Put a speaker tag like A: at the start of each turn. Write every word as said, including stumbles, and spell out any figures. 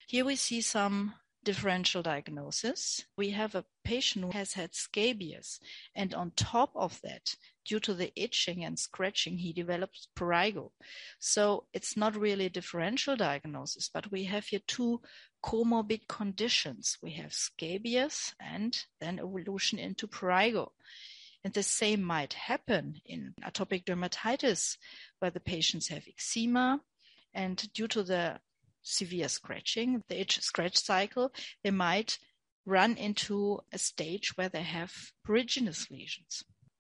A: Here we see some differential diagnosis. We have a patient who has had scabies, and on top of that, due to the itching and scratching, he develops prurigo. So it's not really a differential diagnosis, but we have here two comorbid conditions. We have scabies and then evolution into prurigo. And the same might happen in atopic dermatitis, where the patients have eczema, and due to the severe scratching, the itch scratch cycle, they might run into a stage where they have pruriginous lesions.